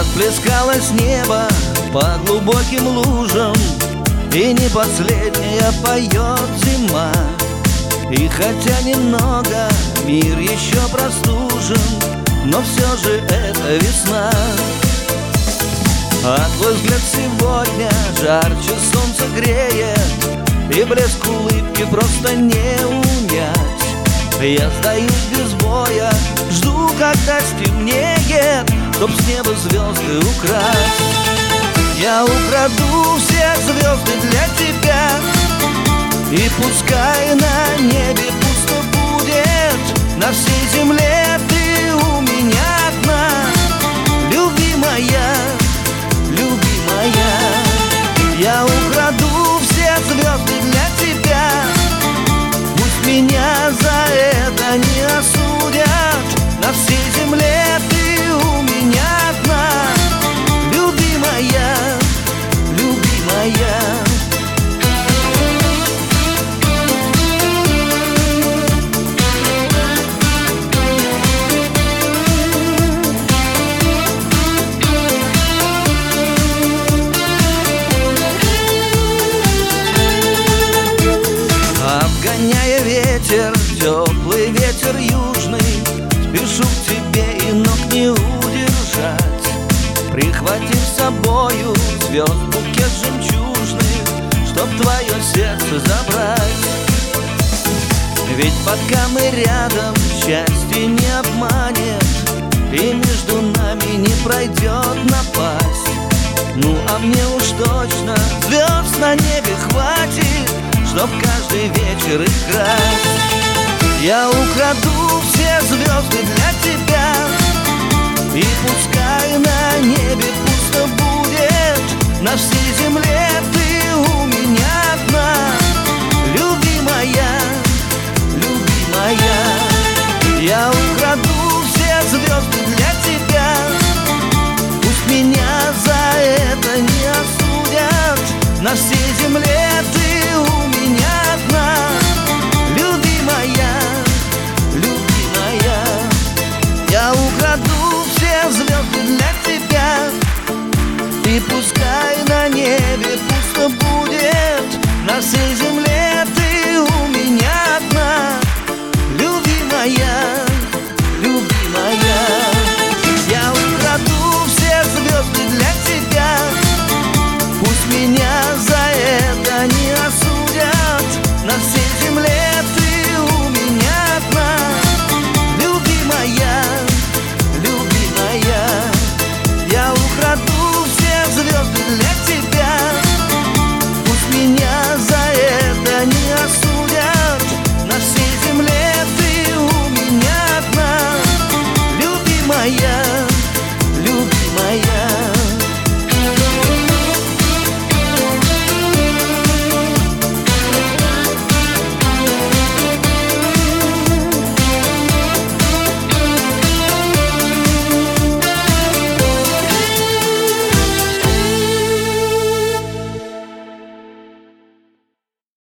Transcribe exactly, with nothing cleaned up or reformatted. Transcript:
Расплескалось небо по глубоким лужам, и не последняя поет зима. И хотя немного мир еще простужен, но все же это весна. А твой взгляд сегодня жарче солнца греет, и блеск улыбки просто не унять. Я сдаюсь без боя, жду, когда стемнеет, чтоб с неба звезды украсть. Я украду все звезды для тебя, и пускай на небе пусто будет, на всей земле ты у меня одна. Любимая, любимая, я украду все звезды для тебя. Пусть меня за это не осудят, на всей земле ты у меня одна. Любимая, любимая. Обгоняя ветер, теплый ветер южный, спешу к тебе и ног не удержать. Прихватив с собою звезд букет жемчужных, чтоб твое сердце забрать. Ведь пока мы рядом, счастье не обманет, и между нами не пройдет напасть. Ну а мне уж точно звезд на небе хватит, чтоб каждый вечер играть. Я украду все звезды для тебя, и пускай на небе пусто будет, на всей земле ты у меня одна. Любимая, любимая, я украду все звезды для тебя. Пусть меня за это не осудят, на всей земле ты у меня одна. Любимая, любимая, я украду все звезды для тебя, и пусть